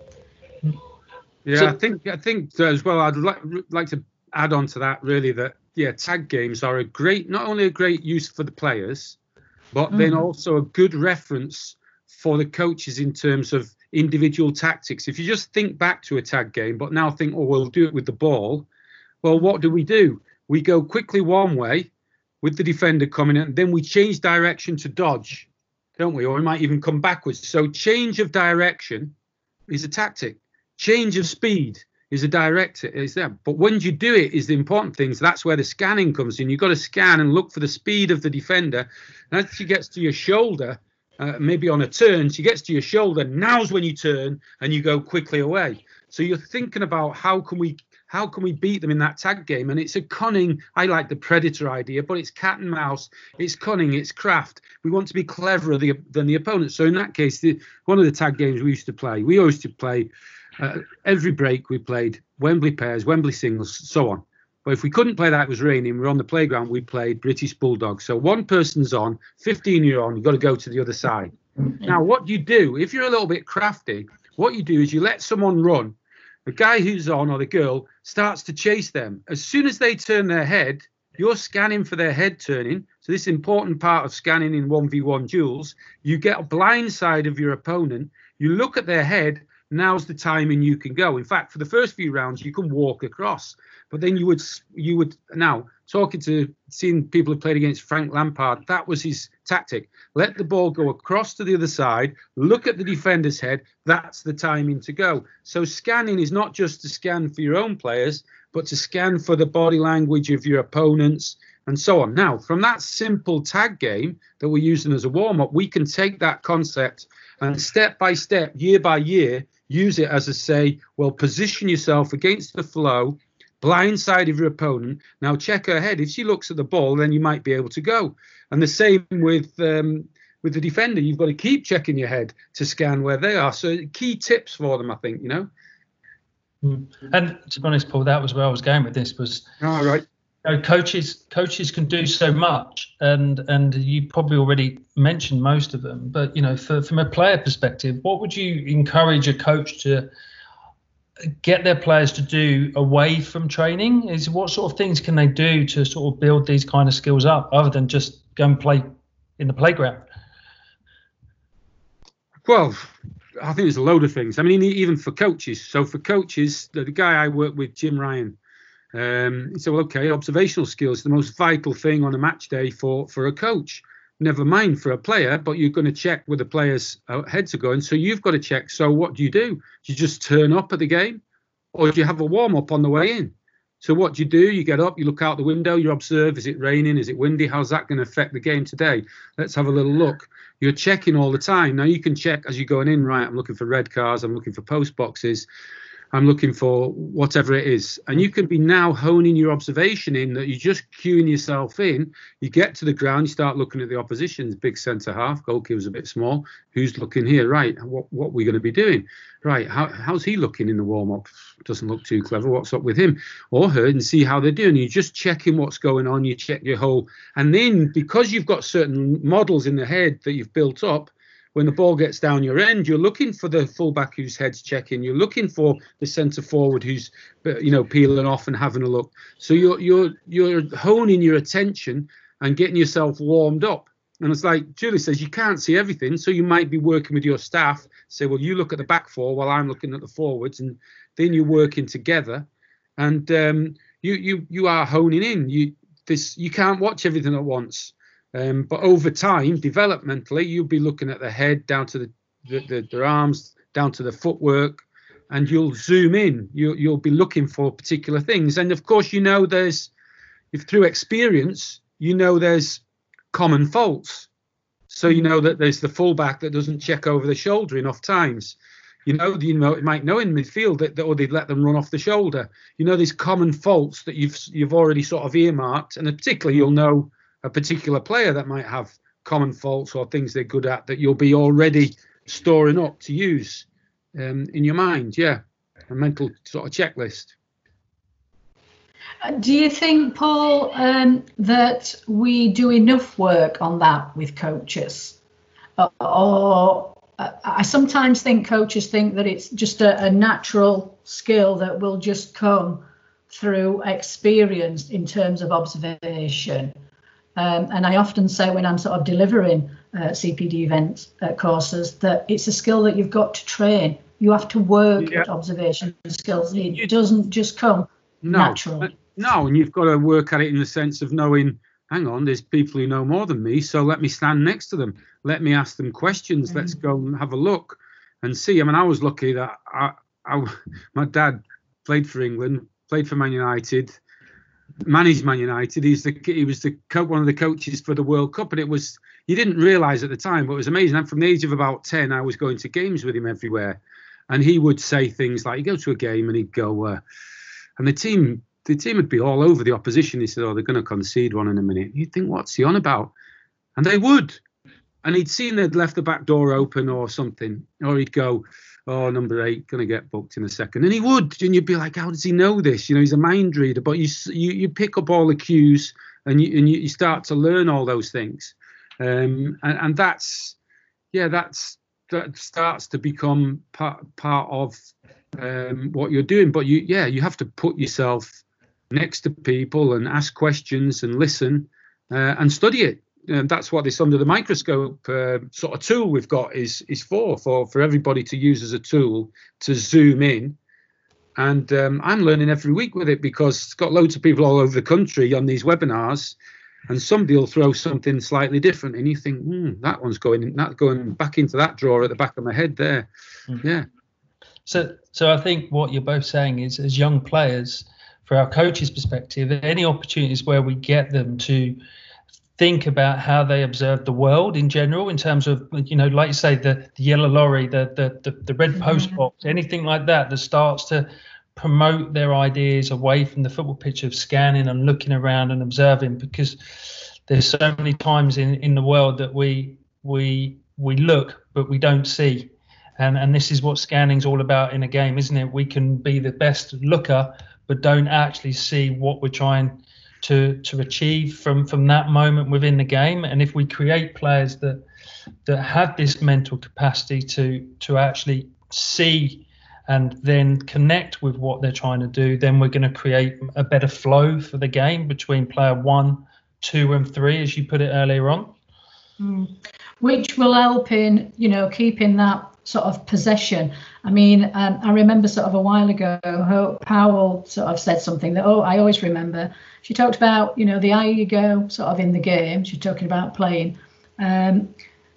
Yeah, So- I think I think as well. I'd like like to add on to that really that yeah, tag games are a great, not only a great use for the players, but Mm. then also a good reference for the coaches in terms of individual tactics. If you just think back to a tag game, but now think, oh, we'll do it with the ball. Well, what do we do? We go quickly one way with the defender coming in, then we change direction to dodge, don't we? Or we might even come backwards. So change of direction is a tactic. Change of speed is a direct is there. But when you do it is the important things. That's where the scanning comes in. You've got to scan and look for the speed of the defender. And as she gets to your shoulder, uh, maybe on a turn, she gets to your shoulder. Now's when you turn and you go quickly away. So you're thinking about how can we how can we beat them in that tag game? And it's a cunning. I like the predator idea, but it's cat and mouse. It's cunning. It's craft. We want to be cleverer than the opponent. So in that case, the, one of the tag games we used to play, we always used to play. Uh, every break we played Wembley pairs, Wembley singles, so on. But if we couldn't play that, it was raining, we were on the playground, we played British Bulldog. So one person's on, fifteen you're on, you've got to go to the other side. Now, what you do, if you're a little bit crafty, what you do is you let someone run. The guy who's on, or the girl, starts to chase them. As soon as they turn their head, you're scanning for their head turning. So this important part of scanning in one v one duels, you get a blind side of your opponent, you look at their head. Now's the time and you can go. In fact, for the first few rounds, you can walk across. But then you would, you would now talking to seeing people who played against Frank Lampard, that was his tactic. Let the ball go across to the other side, look at the defender's head. That's the timing to go. So scanning is not just to scan for your own players, but to scan for the body language of your opponents and so on. Now, from that simple tag game that we're using as a warm-up, we can take that concept and step by step, year by year, use it as a say, well, position yourself against the flow, blind side of your opponent. Now check her head. If she looks at the ball, then you might be able to go. And the same with um, with the defender. You've got to keep checking your head to scan where they are. So key tips for them, I think, you know. And to be honest, Paul, that was where I was going with this was, all right. You know, coaches coaches can do so much, and and you probably already mentioned most of them. But you know, for, from a player perspective, what would you encourage a coach to get their players to do away from training? Is what sort of things can they do to sort of build these kind of skills up, other than just go and play in the playground? Well, I think there's a load of things. I mean, even for coaches. So for coaches, the, the guy I work with, Jim Ryan. Um, he said, well, okay, observational skills, the most vital thing on a match day for, for a coach. Never mind for a player, but you're going to check where the players' heads are going. So you've got to check. So what do you do? Do you just turn up at the game? Or do you have a warm-up on the way in? So what do you do? You get up, you look out the window, you observe, is it raining? Is it windy? How's that going to affect the game today? Let's have a little look. You're checking all the time. Now you can check as you're going in, right, I'm looking for red cars, I'm looking for post boxes. I'm looking for whatever it is. And you can be now honing your observation in that you're just cueing yourself in. You get to the ground, you start looking at the opposition's big centre half, goalkeeper's a bit small. Who's looking here? Right, what what are we going to be doing? Right, how, how's he looking in the warm-up? Doesn't look too clever. What's up with him or her? And see how they're doing. You're just checking what's going on. You check your whole. And then because you've got certain models in the head that you've built up, when the ball gets down your end, you're looking for the fullback whose head's checking. You're looking for the centre forward who's, you know, peeling off and having a look. So you're you're you're honing your attention and getting yourself warmed up. And it's like Julie says, you can't see everything, so you might be working with your staff. Say, well, you look at the back four while I'm looking at the forwards, and then you're working together. And um, you you you are honing in. You this you can't watch everything at once. Um, but over time, developmentally, you'll be looking at the head down to the, the, the, the arms, down to the footwork, and you'll zoom in. You'll, you'll be looking for particular things. And of course, you know, there's, if through experience, you know, there's common faults. So you know that there's the fullback that doesn't check over the shoulder enough times. You know, you know, it might know in midfield that, that or they'd let them run off the shoulder. You know, there's common faults that you've you've already sort of earmarked, and particularly you'll know a particular player that might have common faults or things they're good at that you'll be already storing up to use um, in your mind. Yeah, a mental sort of checklist. Do you think, Paul, um, that we do enough work on that with coaches? Uh, or uh, I sometimes think coaches think that it's just a, a natural skill that will just come through experience in terms of observation. Um, and I often say when I'm sort of delivering uh, C P D events uh, courses that it's a skill that you've got to train. You have to work Yeah. at observation skills. It doesn't just come No, naturally. no, and you've got to work at it in the sense of knowing, hang on, there's people who know more than me, so let me stand next to them. Let me ask them questions. Mm-hmm. Let's go and have a look and see. I mean, I was lucky that I, I, my dad played for England, played for Man United, managed Man United. He's the he was the one of the coaches for the World Cup, and it was, you didn't realise at the time, but it was amazing. And from the age of about ten, I was going to games with him everywhere, and he would say things like, he'd go to a game and he'd go, uh, and the team. The team would be all over the opposition. He said, oh, they're going to concede one in a minute. You'd think, what's he on about? And they would. And he'd seen they'd left the back door open or something. Or he'd go, oh, number eight, going to get booked in a second. And he would. And you'd be like, how does he know this? You know, he's a mind reader. But you you, you pick up all the cues and you and you, you start to learn all those things. Um, and, and that's, yeah, that's that starts to become part, part of um, what you're doing. But, you yeah, you have to put yourself next to people and ask questions and listen uh, and study it. And that's what this under the microscope uh, sort of tool we've got is is for, for for everybody to use as a tool to zoom in. And um, I'm learning every week with it because it's got loads of people all over the country on these webinars, and somebody will throw something slightly different and you think, hmm, that one's going that going back into that drawer at the back of my head there. Mm. Yeah. So so I think what you're both saying is, as young players, for our coaches' perspective, any opportunities where we get them to think about how they observe the world in general, in terms of, you know, like you say, the, the yellow lorry, the, the the the red post box, anything like that that starts to promote their ideas away from the football pitch of scanning and looking around and observing, because there's so many times in, in the world that we we we look but we don't see. And and this is what scanning's all about in a game, isn't it? We can be the best looker but don't actually see what we're trying to to achieve from from that moment within the game. And if we create players that that have this mental capacity to to actually see and then connect with what they're trying to do, then we're going to create a better flow for the game between player one, two and three, as you put it earlier on. Mm. Which will help in, you know, keeping that sort of possession. I mean, um, I remember sort of a while ago, Hope Powell sort of said something that, oh, I always remember. She talked about, you know, the higher you go sort of in the game, she's talking about playing, um,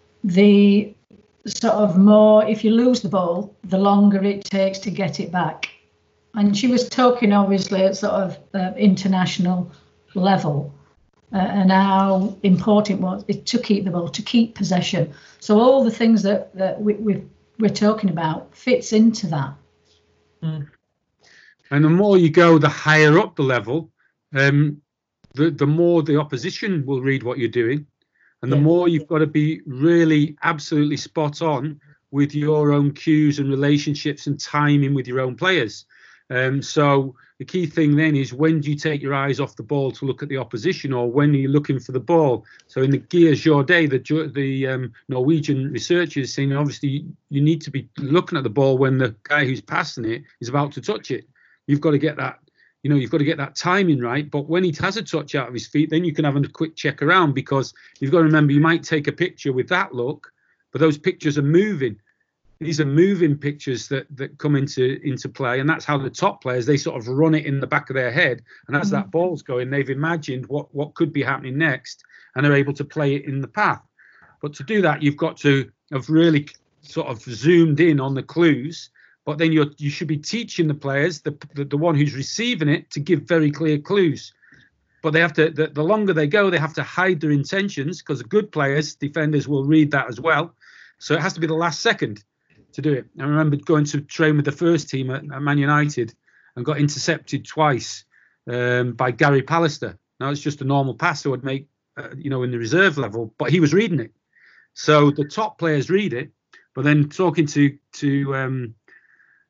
the sort of more, if you lose the ball, the longer it takes to get it back. And she was talking obviously at sort of uh, international level. Uh, and how important it was to keep the ball, to keep possession. So all the things that, that we, we, we're talking about fits into that. Mm. And the more you go, the higher up the level, um, the, the more the opposition will read what you're doing. And the yeah. more you've got to be really absolutely spot on with your own cues and relationships and timing with your own players. Um, so the key thing then is, when do you take your eyes off the ball to look at the opposition, or when are you looking for the ball? So in the Gia Jourdain, the the um, Norwegian researchers saying, obviously you need to be looking at the ball when the guy who's passing it is about to touch it. You've got to get that, you know, you've got to get that timing right. But when he has a touch out of his feet, then you can have a quick check around, because you've got to remember, you might take a picture with that look, but those pictures are moving. These are moving pictures that, that come into into play, and that's how the top players, they sort of run it in the back of their head, and as mm-hmm. that ball's going, they've imagined what, what could be happening next, and they're able to play it in the path. But to do that, you've got to have really sort of zoomed in on the clues, but then you're, you should be teaching the players, the, the, the one who's receiving it, to give very clear clues. But they have to, the, the longer they go, they have to hide their intentions, because the good players, defenders, will read that as well. So it has to be the last second to do it. I remember going to train with the first team at, at Man United and got intercepted twice um, by Gary Pallister. Now, it's just a normal pass I would make, uh, you know, in the reserve level, but he was reading it. So the top players read it, but then talking to to um,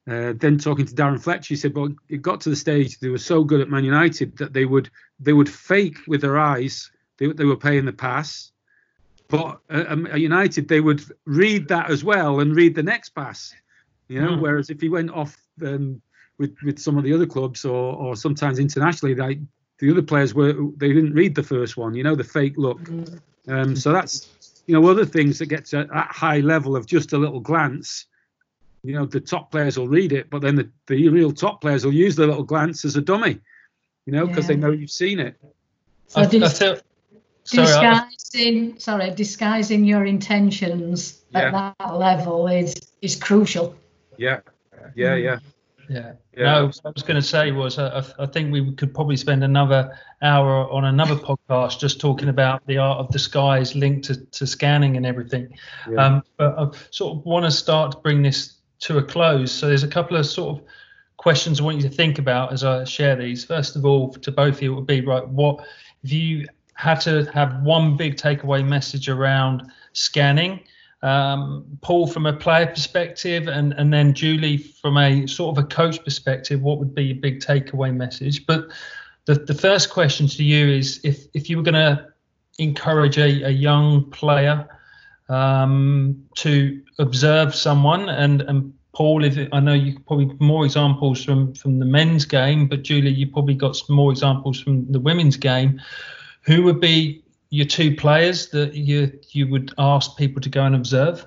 Uh, then talking to Darren Fletcher, he said, well, it got to the stage they were so good at Man United that they would they would fake with their eyes they, they were playing the pass, but uh, at United they would read that as well and read the next pass, you know. Mm. Whereas if he went off um, with with some of the other clubs or or sometimes internationally, they, the other players were they didn't read the first one, you know, the fake look. Mm. Um, so that's, you know, other things that get to that high level of just a little glance. You know, the top players will read it, but then the, the real top players will use the little glance as a dummy, you know, because yeah. they know you've seen it. So I, dis- I feel, sorry, disguising, I, sorry, disguising your intentions yeah. at that level is is crucial. Yeah, yeah, yeah. Yeah. yeah. No, what I was going to say was uh, I, I think we could probably spend another hour on another podcast just talking about the art of disguise linked to, to scanning and everything. Yeah. Um, but I sort of want to start to bring this to a close. So there's a couple of sort of questions I want you to think about as I share these. First of all, to both of you, it would be, right, what if you had to have one big takeaway message around scanning? Um, Paul, from a player perspective, and, and then Julie from a sort of a coach perspective, what would be your big takeaway message? But the, the first question to you is, if, if you were going to encourage a, a young player um, to observe someone, and, and Paul, if it, I know you probably more examples from, from the men's game, but Julie, you probably got some more examples from the women's game. Who would be your two players that you you would ask people to go and observe?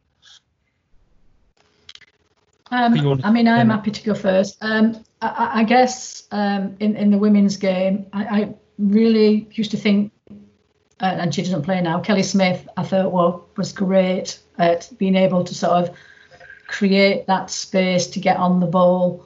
Um, I mean, I'm happy to go first. Um, I, I guess um, in, in the women's game, I, I really used to think, uh, and she doesn't play now, Kelly Smith, I thought, well, was great at being able to sort of create that space to get on the ball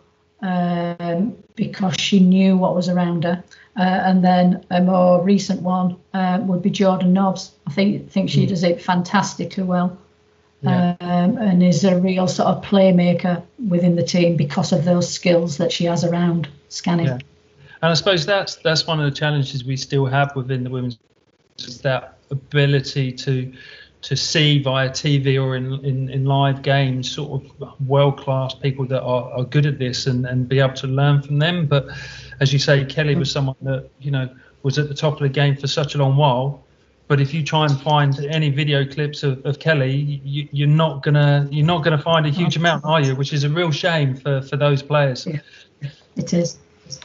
um, because she knew what was around her. Uh, and then a more recent one uh, would be Jordan Nobbs. I think think she mm. does it fantastically well, yeah. um, and is a real sort of playmaker within the team because of those skills that she has around scanning. Yeah. And I suppose that's that's one of the challenges we still have within the women's, is that ability to to see via T V or in, in, in live games sort of world-class people that are, are good at this and, and be able to learn from them. But as you say, Kelly was someone that, you know, was at the top of the game for such a long while. But if you try and find any video clips of, of Kelly, you, you're not gonna you're not gonna find a huge amount, are you? Which is a real shame for, for those players. Yeah, it is.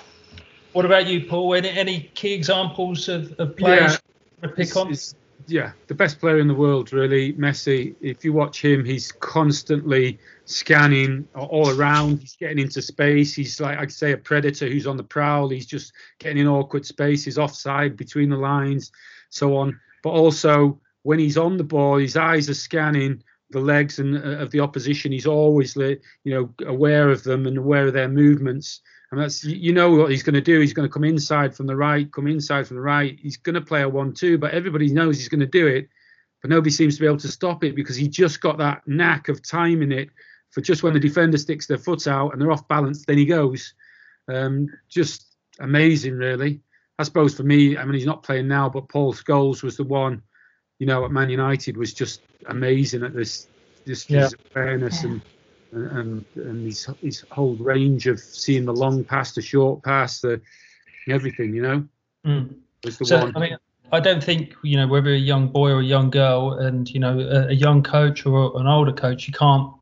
What about you, Paul? Any any key examples of, of players yeah, to pick on? It's, yeah, the best player in the world, really, Messi. If you watch him, he's constantly scanning all around. He's getting into space. He's like, I say, a predator who's on the prowl. He's just getting in awkward spaces, offside, between the lines, so on. But also, when he's on the ball, his eyes are scanning the legs and uh, of the opposition. He's always, you know, aware of them and aware of their movements. And that's, you know what he's going to do. He's going to come inside from the right, come inside from the right. He's going to play a one two, but everybody knows he's going to do it. But nobody seems to be able to stop it because he just got that knack of timing it for just when the defender sticks their foot out and they're off balance, then he goes. Um, just amazing, really. I suppose for me, I mean, he's not playing now, but Paul Scholes was the one, you know, at Man United was just amazing at this, this, yeah. this awareness and. And, and his his whole range of seeing the long pass, the short pass, the everything, you know, mm. was the so, one. I mean, I don't think, you know, whether a young boy or a young girl, and you know, a, a young coach or an older coach, you can't,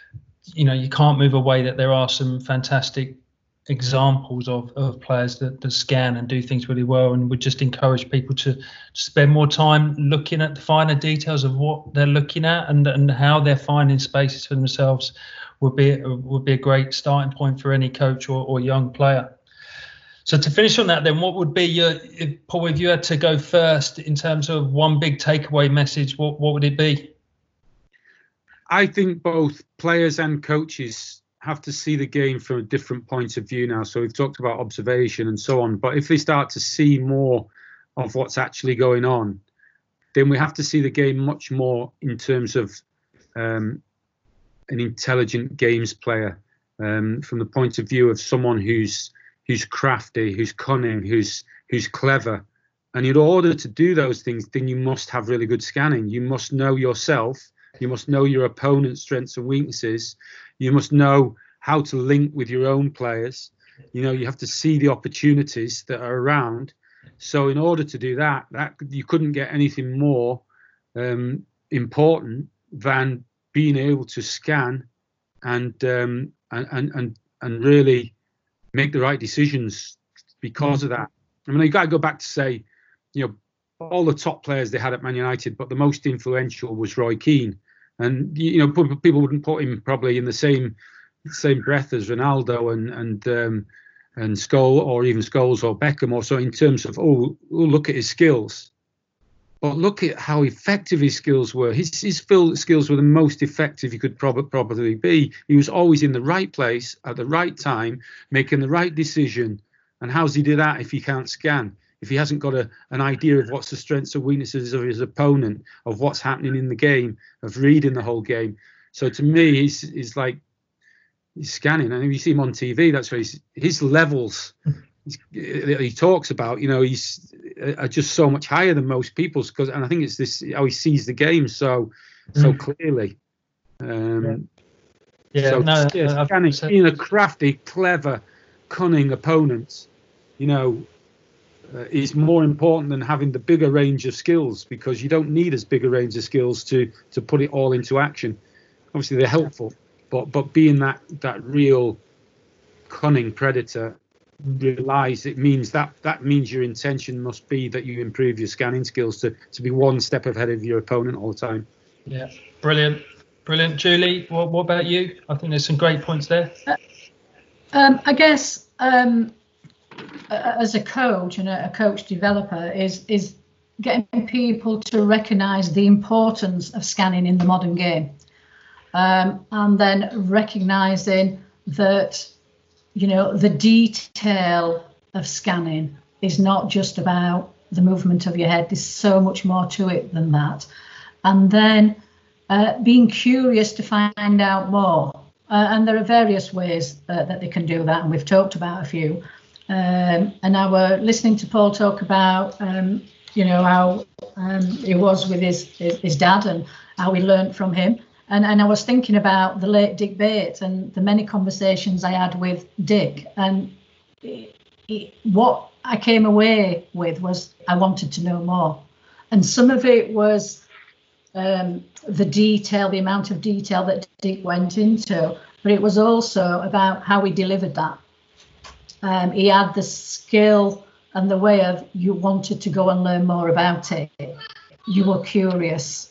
you know, you can't move away that there are some fantastic examples of, of players that, that scan and do things really well, and would just encourage people to spend more time looking at the finer details of what they're looking at and and how they're finding spaces for themselves. Would be would be a great starting point for any coach or, or young player. So to finish on that, then, what would be your, if, Paul, if you had to go first in terms of one big takeaway message, what what would it be? I think both players and coaches have to see the game from a different point of view now. So we've talked about observation and so on, but if they start to see more of what's actually going on, then we have to see the game much more in terms of um, an intelligent games player, um, from the point of view of someone who's who's crafty, who's cunning, who's who's clever. And in order to do those things, then you must have really good scanning. You must know yourself. You must know your opponent's strengths and weaknesses. You must know how to link with your own players. You know, you have to see the opportunities that are around. So in order to do that, that you couldn't get anything more um, important than being able to scan and um, and, and and and really make the right decisions because of that. I mean, you got to go back to say, you know, all the top players they had at Man United, but the most influential was Roy Keane, and you know, people wouldn't put him probably in the same same breath as Ronaldo and and um, and Scholes, or even Scholes or Beckham, or so in terms of oh, oh look at his skills. But look at how effective his skills were. His, his skills were the most effective he could prob- probably be. He was always in the right place at the right time, making the right decision. And how's he do that if he can't scan? If he hasn't got a, an idea of what's the strengths and weaknesses of his opponent, of what's happening in the game, of reading the whole game. So to me, he's, he's like, he's scanning. And if you see him on T V, that's where he's, his levels that he talks about, you know, he's are just so much higher than most people's, because, and I think it's this how he sees the game so so mm. clearly. Um, yeah, yeah so, no, yeah, scanning, being a crafty, clever, cunning opponent, you know, uh, is more important than having the bigger range of skills, because you don't need as big a range of skills to to put it all into action. Obviously, they're helpful, but but being that that real cunning predator, realize it means that that means your intention must be that you improve your scanning skills to to be one step ahead of your opponent all the time. Yeah, brilliant, brilliant. Julie, what, what about you? I think there's some great points there. Uh, um, I guess um, as a coach and a coach developer is is getting people to recognise the importance of scanning in the modern game, um, and then recognising that, you know, the detail of scanning is not just about the movement of your head. There's so much more to it than that. And then uh, being curious to find out more. Uh, and there are various ways uh, that they can do that, and we've talked about a few. Um, and I were listening to Paul talk about, um, you know, how um, he was with his, his, his dad and how he learned from him. And, and I was thinking about the late Dick Bates and the many conversations I had with Dick. And it, it, what I came away with was I wanted to know more. And some of it was um, the detail, the amount of detail that Dick went into. But it was also about how he delivered that. Um, he had the skill and the way of you wanted to go and learn more about it. You were curious.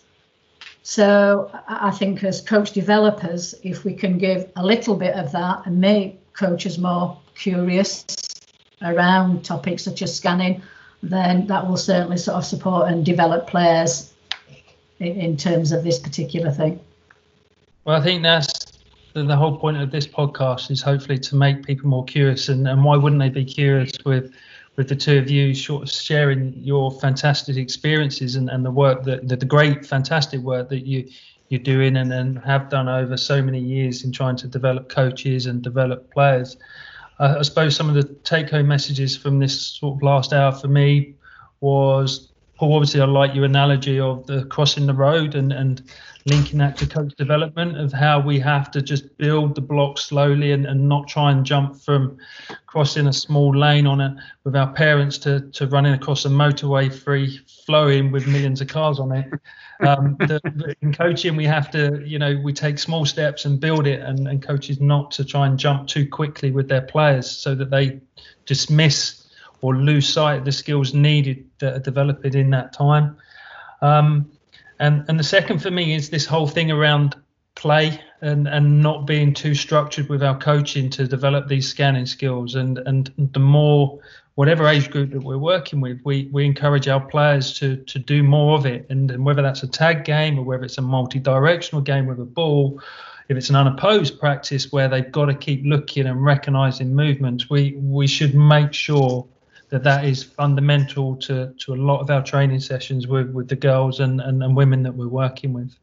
So I think as coach developers, if we can give a little bit of that and make coaches more curious around topics such as scanning, then that will certainly sort of support and develop players in, in terms of this particular thing. Well, I think that's the, the whole point of this podcast, is hopefully to make people more curious. And, and why wouldn't they be curious with with the two of you sort of sharing your fantastic experiences and, and the work that the, the great, fantastic work that you, you're doing and, and have done over so many years in trying to develop coaches and develop players. Uh, I suppose some of the take-home messages from this sort of last hour for me was, Paul, obviously I like your analogy of the crossing the road and, and linking that to coach development, of how we have to just build the blocks slowly and, and not try and jump from crossing a small lane on it with our parents to, to running across a motorway free flowing with millions of cars on it. Um, the, the, in coaching, we have to, you know, we take small steps and build it, and, and coaches not to try and jump too quickly with their players so that they dismiss or lose sight of the skills needed that are developed in that time. Um, And and the second for me is this whole thing around play and, and not being too structured with our coaching to develop these scanning skills. And, and the more, whatever age group that we're working with, we, we encourage our players to to do more of it. And, and whether that's a tag game or whether it's a multi-directional game with a ball, if it's an unopposed practice where they've got to keep looking and recognising movements, we, we should make sure that that is fundamental to, to a lot of our training sessions with, with the girls and, and, and women that we're working with.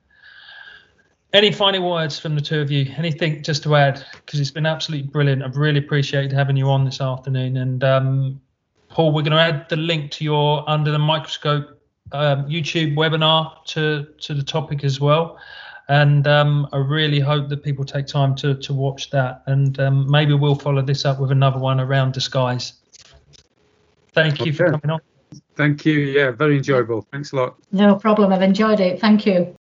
Any final words from the two of you? Anything just to add? Because it's been absolutely brilliant. I've really appreciated having you on this afternoon. And um, Paul, we're going to add the link to your Under the Microscope um, YouTube webinar to, to the topic as well. And um, I really hope that people take time to, to watch that. And um, maybe we'll follow this up with another one around Disguise. Thank you okay. for coming on. Thank you. Yeah, very enjoyable. Thanks a lot. No problem. I've enjoyed it. Thank you.